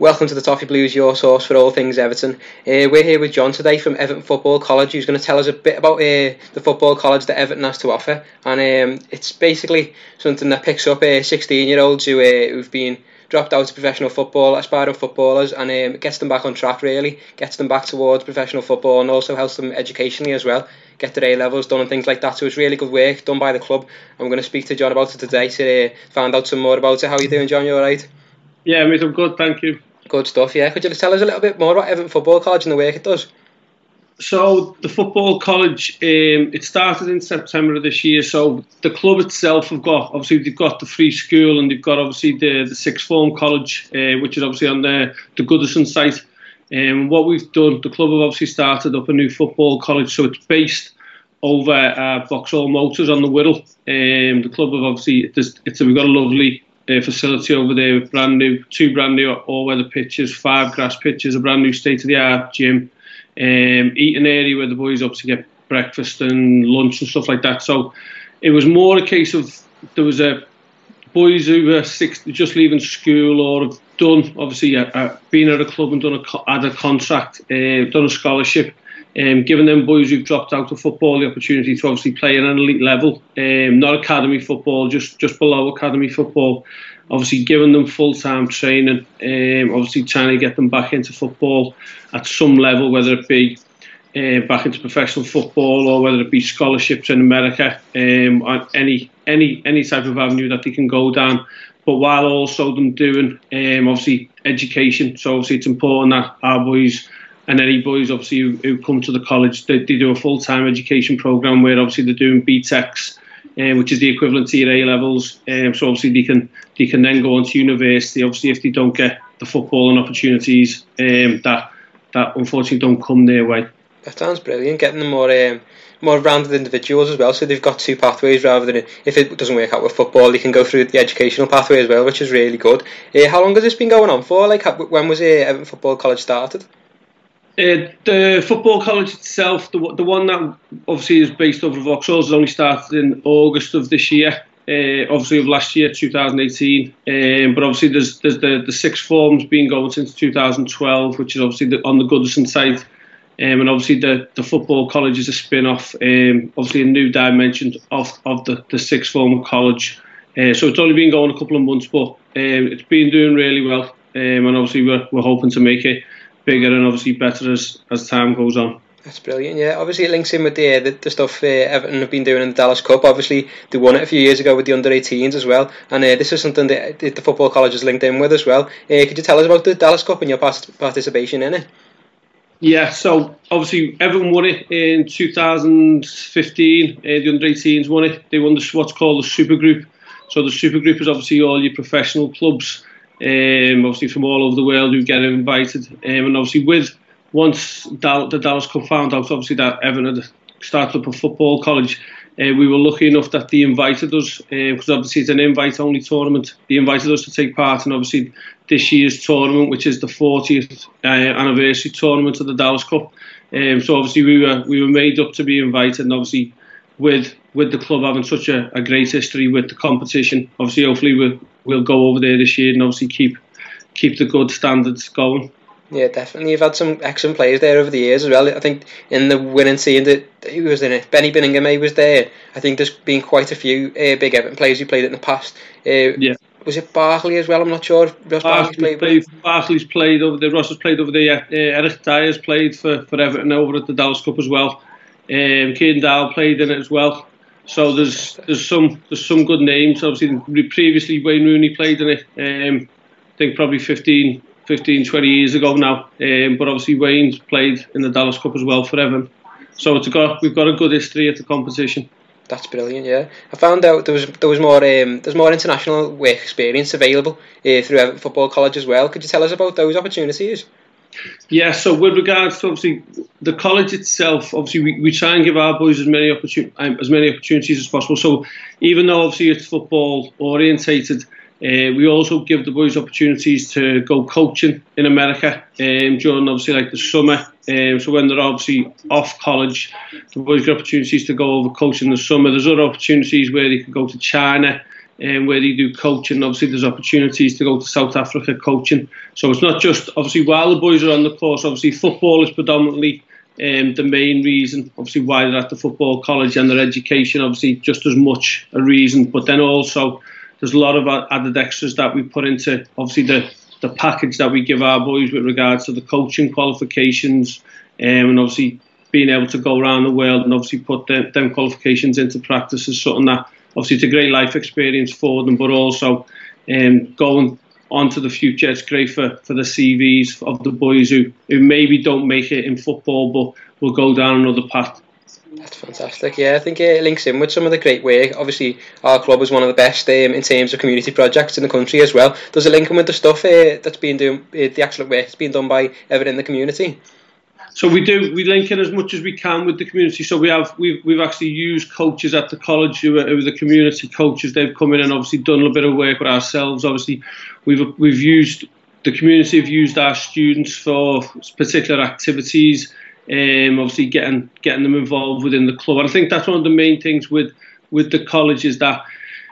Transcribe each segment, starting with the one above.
Welcome to the Toffee Blues, your source for all things Everton. We're here with John today from Everton Football College, who's going to tell us a bit about the football college that Everton has to offer. And it's basically something that picks up 16-year-olds who've been dropped out of professional football, aspiring footballers, and gets them back on track, really. Gets them back towards professional football and also helps them educationally as well. Get their A-levels done and things like that. So it's really good work done by the club. I'm going to speak to John about it today to find out some more about it. How are you doing, John? You all right? Yeah, mate, I'm good, thank you. Good stuff, yeah. Could you tell us a little bit more about Everton Football College and the work it does? So, the Football College, it started in September of this year. So, the club itself they've got the free school and they've got obviously the sixth form college, which is obviously on the Goodison site. What we've done, the club have obviously started up a new football college, so it's based over Vauxhall Motors on the Wirral. The club have obviously, we've got a lovely facility over there with two brand new all-weather pitches, 5 grass pitches, a brand new state-of-the-art gym, eating area where the boys obviously get breakfast and lunch and stuff like that. So it was more a case of there was boys who were just leaving school or have done obviously been at a club and had a contract, done a scholarship. Giving them boys who've dropped out of football the opportunity to obviously play at an elite level, not academy football, just below academy football. Obviously giving them full-time training, obviously trying to get them back into football at some level, whether it be back into professional football or whether it be scholarships in America, on any type of avenue that they can go down. But while also them doing obviously education, so obviously it's important that our boys and any boys obviously who come to the college, they do a full-time education programme where obviously they're doing BTECs, which is the equivalent to your A-levels. So obviously they can then go on to university. Obviously, if they don't get the footballing opportunities that unfortunately don't come their way. That sounds brilliant. Getting them more rounded individuals as well. So they've got 2 pathways rather than if it doesn't work out with football, they can go through the educational pathway as well, which is really good. How long has this been going on for? Like, when was Everton Football College started? The football college itself, the one that obviously is based over Vauxhall, has only started in August of this year, obviously of last year, 2018. But obviously there's the sixth form's been going since 2012, which is obviously on the Goodison site. And obviously the football college is a spin-off, obviously a new dimension of the sixth form college. So it's only been going a couple of months, but it's been doing really well. And obviously we're hoping to make it bigger and obviously better as time goes on. That's brilliant, yeah. Obviously it links in with the stuff Everton have been doing in the Dallas Cup. Obviously they won it a few years ago with the under-18s as well, and this is something that the football college is linked in with as well. Could you tell us about the Dallas Cup and your past participation in it? Yeah, so obviously Everton won it in 2015, the under-18s won it. They won what's called the Super Group. So the Super Group is obviously all your professional clubs, obviously from all over the world who get invited, and obviously once the Dallas Cup found out obviously that Everton had started up a football college, we were lucky enough that they invited us, because obviously it's an invite-only tournament. They invited us to take part in obviously this year's tournament, which is the 40th anniversary tournament of the Dallas Cup. So obviously we were made up to be invited, and obviously with the club having such a great history with the competition, obviously hopefully we'll go over there this year and obviously keep the good standards going. Yeah, definitely. You've had some excellent players there over the years as well. I think in the winning team who was in it, Benny Binningham was there. I think there's been quite a few big Everton players who played it in the past. Yeah. Was it Barkley as well? I'm not sure. Barkley's played over there. Ross has played over there. Eric Dyer's played for Everton over at the Dallas Cup as well. Kieran Dowell played in it as well. So there's some good names. Obviously, previously Wayne Rooney played in it. I think probably 15, 20 years ago now. But obviously Wayne's played in the Dallas Cup as well for Everton. So we've got a good history at the competition. That's brilliant, yeah. I found out there's more international work experience available through Everton Football College as well. Could you tell us about those opportunities? Yeah, so with regards to obviously the college itself, obviously we try and give our boys as many opportunities as possible. So even though obviously it's football orientated, we also give the boys opportunities to go coaching in America during obviously like the summer. So when they're obviously off college, the boys get opportunities to go over coaching in the summer. There's other opportunities where they can go to China, where they do coaching. Obviously, there's opportunities to go to South Africa coaching. So it's not just, obviously, while the boys are on the course, obviously football is predominantly the main reason, obviously, why they're at the football college, and their education, obviously, just as much a reason. But then also, there's a lot of added extras that we put into, obviously, the package that we give our boys with regards to the coaching qualifications, and obviously being able to go around the world and obviously put them qualifications into practice is something that, obviously, it's a great life experience for them, but also going on to the future, it's great for the CVs of the boys who maybe don't make it in football but will go down another path. That's fantastic. Yeah, I think it links in with some of the great work. Obviously, our club is one of the best in terms of community projects in the country as well. Does it link in with the stuff that's being done, the actual work that's being done by everyone in the community? So we link in as much as we can with the community. So we've actually used coaches at the college who are the community coaches. They've come in and obviously done a bit of work with ourselves. Obviously, we've used the community, have used our students for particular activities. Obviously getting them involved within the club. And I think that's one of the main things with the college is that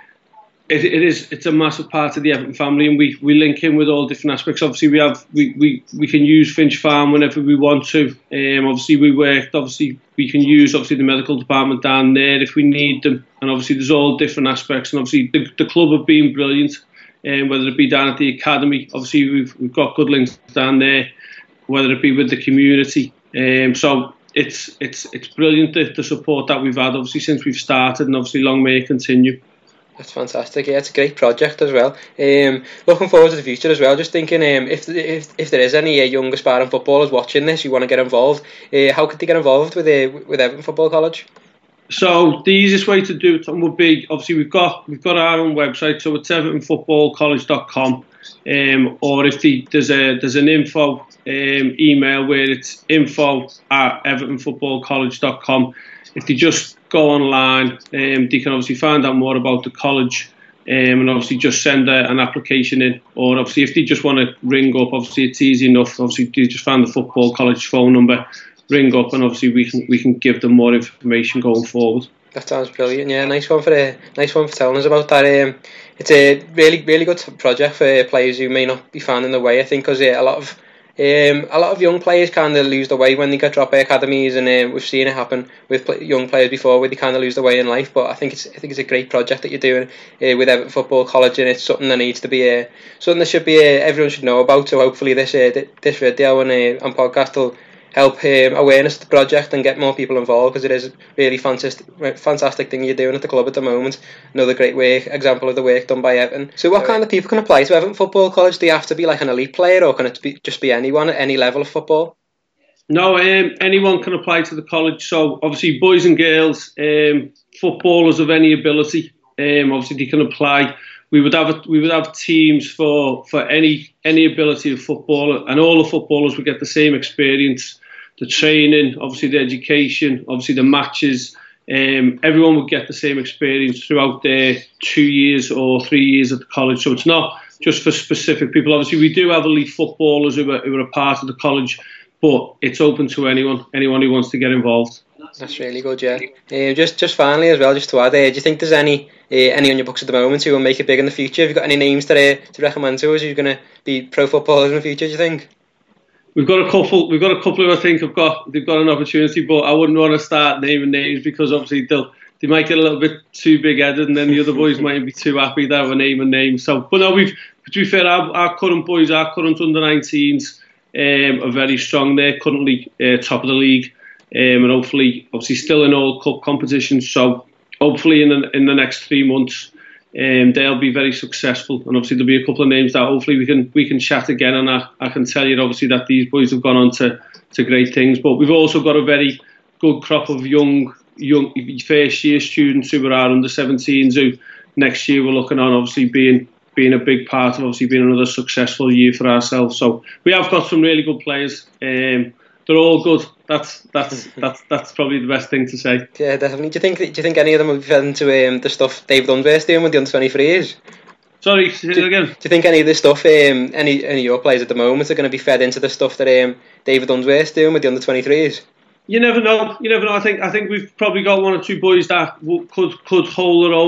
it's a massive part of the Everton family, and we link in with all different aspects. Obviously we can use Finch Farm whenever we want to. Obviously we can use the medical department down there if we need them, and obviously there's all different aspects. And obviously the club have been brilliant, whether it be down at the academy. Obviously we've got good links down there, whether it be with the community. So it's brilliant, the support that we've had obviously since we've started, and obviously long may it continue. That's fantastic. Yeah, it's a great project as well. Looking forward to the future as well. Just thinking, if there is any young aspiring footballers watching this who want to get involved, how could they get involved with Everton Football College? So the easiest way to do it would be, obviously we've got our own website, so it's evertonfootballcollege.com, or if there's an info email where it's info@evertonfootballcollege.com. If they just go online, they can obviously find out more about the college, and obviously just send an application in. Or obviously if they just want to ring up, obviously it's easy enough. Obviously they just find the football college phone number, ring up, and obviously we can give them more information going forward. That sounds brilliant. Yeah, nice one for telling us about that. It's a really good project for players who may not be finding their way. I think because a lot of young players kind of lose their way when they get dropped by academies, and we've seen it happen with young players before where they kind of lose their way in life. But I think it's a great project that you're doing with Everton Football College, and it's something that needs to be something that should be everyone should know about. So hopefully this video and podcast will help awareness of the project and get more people involved, because it is a really fantastic thing you're doing at the club at the moment. Another great example of the work done by Everton. So what kind of people can apply to Everton Football College? Do you have to be like an elite player, or can it just be anyone at any level of football? No, anyone can apply to the college. So obviously boys and girls, footballers of any ability, obviously they can apply. We would have teams for any ability of football, and all the footballers would get the same experience, the training, obviously the education, obviously the matches. Everyone would get the same experience throughout their 2 years or 3 years at the college. So it's not just for specific people. Obviously we do have elite footballers who are a part of the college, but it's open to anyone who wants to get involved. That's really good, yeah. Just finally as well, just to add, do you think there's any on your books at the moment who will make it big in the future? Have you got any names to recommend to us who's going to be pro footballers in the future, do you think? We've got a couple who I think they've got an opportunity, but I wouldn't want to start naming names, because obviously they might get a little bit too big-headed, and then the other boys might be too happy to have a name. So, but no, to be fair, our current boys, our current under-19s are very strong. They're currently top of the league, and hopefully, obviously, still in all cup competitions. So, hopefully, in the next 3 months, they'll be very successful, and obviously there'll be a couple of names that hopefully we can chat again, and I can tell you obviously that these boys have gone on to great things. But we've also got a very good crop of young first year students who are our under 17s, who next year we're looking on obviously being a big part of obviously being another successful year for ourselves. So we have got some really good players. They're all good. That's probably the best thing to say. Yeah, definitely. Do you think any of them will be fed into the stuff David Unsworth's doing with the under-23s? Sorry, say it again. Do you think any of this stuff, any of your players at the moment are going to be fed into the stuff that David Unsworth's doing with the under-23s? You never know. I think we've probably got one or two boys that could hold their own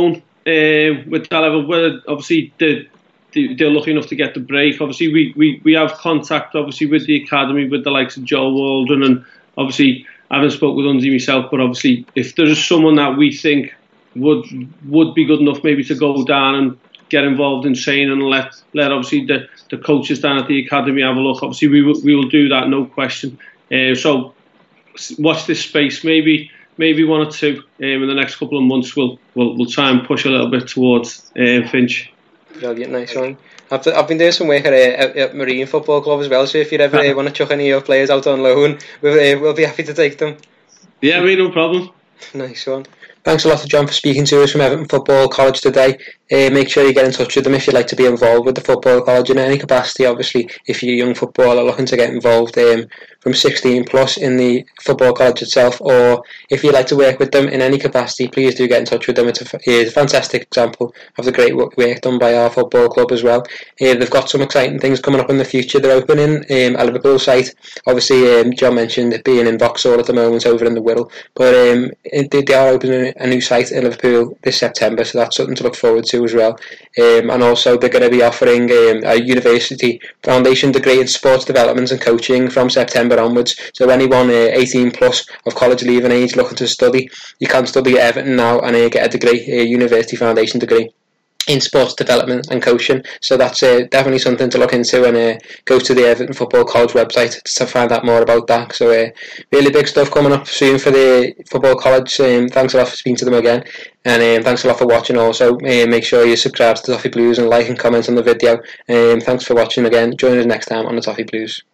with that level, where obviously they're lucky enough to get the break. Obviously, we have contact obviously with the academy, with the likes of Joe Waldron, and obviously I haven't spoke with Unzi myself, but obviously if there is someone that we think would be good enough maybe to go down and get involved in training and let obviously the coaches down at the academy have a look. Obviously we will do that, no question. So watch this space. Maybe one or two in the next couple of months. We'll try and push a little bit towards Finch. Brilliant, nice one. I've been doing some work at Marine Football Club as well. So if you ever want to chuck any of your players out on loan, we'll be happy to take them. Yeah, no problem. Nice one. Thanks a lot to John for speaking to us from Everton Football College today. Make sure you get in touch with them if you'd like to be involved with the Football College in any capacity. Obviously, if you're a young footballer looking to get involved from 16 plus in the Football College itself, or if you'd like to work with them in any capacity, please do get in touch with them. It's a fantastic example of the great work done by our football club as well. They've got some exciting things coming up in the future. They're opening a Liverpool site. Obviously, John mentioned it being in Vauxhall at the moment over in the Wirral, but they are opening a new site in Liverpool this September, so that's something to look forward to as well. And also they're going to be offering a university foundation degree in sports development and coaching from September onwards. So anyone 18 plus of college leaving age looking to study, you can study at Everton now and get a degree, a university foundation degree in sports development and coaching. So that's definitely something to look into, and go to the Everton Football College website to find out more about that. So really big stuff coming up soon for the Football College. Thanks a lot for speaking to them again, and thanks a lot for watching also. Make sure you subscribe to the Toffee Blues and like and comment on the video. Thanks for watching again. Join us next time on the Toffee Blues.